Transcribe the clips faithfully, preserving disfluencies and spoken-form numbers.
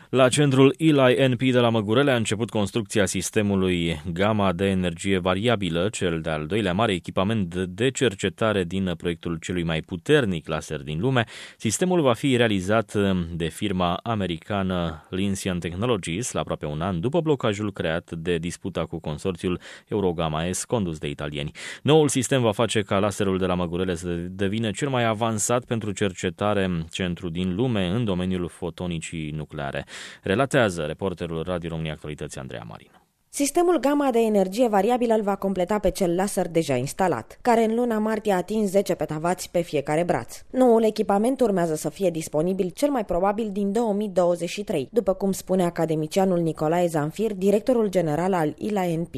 La centrul Eli N P de la Măgurele a început construcția sistemului Gamma de energie variabilă, cel de-al doilea mare echipament de cercetare din proiectul celui mai puternic laser din lume. Sistemul va fi realizat de firma americană Lincian Technologies la aproape un an după blocajul creat de disputa cu consorțiul Eurogamma S condus de italieni. Noul sistem va face ca laserul de la Măgurele să devină cel mai avansat pentru cercetare centru din lume în domeniul fotonicii nucleare. Relatează reporterul Radio România Actualități Andreea Marin. Sistemul Gamma de energie variabilă îl va completa pe cel laser deja instalat, care în luna martie a atins zece petavați pe fiecare braț. Noul echipament urmează să fie disponibil cel mai probabil din două mii douăzeci și trei, după cum spune academicianul Nicolae Zamfir, directorul general al Eli N P.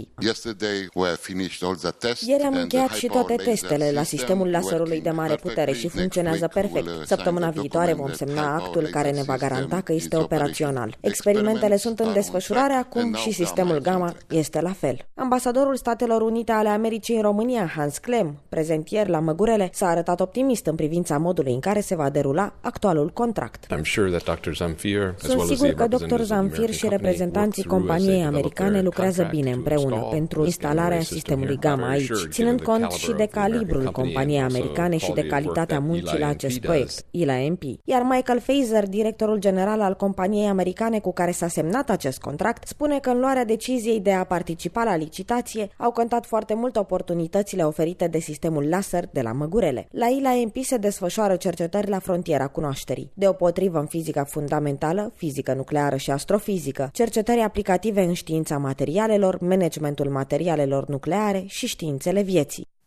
Ieri am încheiat și toate testele la sistemul laserului de mare putere și funcționează perfect. Săptămâna viitoare vom semna actul care ne va garanta că este operațional. Experimentele sunt în desfășurare acum și sistemul Gamma este la fel. Ambasadorul Statelor Unite ale Americii în România, Hans Klem, prezent ieri la Măgurele, s-a arătat optimist în privința modului în care se va derula actualul contract. Sunt sigur că doctor Zamfir și reprezentanții companiei americane lucrează bine împreună pentru instalarea sistemului Gamma aici, ținând cont și de calibrul companiei americane și de calitatea muncii la acest proiect, Eli N P. Iar Michael Fazer, directorul general al companiei americane cu care s-a semnat acest contract, spune că în luarea deciziei de a participa la licitație au contat foarte mult oportunitățile oferite de sistemul laser de la Măgurele. La Eli N P se desfășoară cercetări la frontiera cunoașterii, deopotrivă în fizica fundamentală, fizică nucleară și astrofizică, cercetări aplicative în știința materialelor, managementul materialelor nucleare și științele vieții.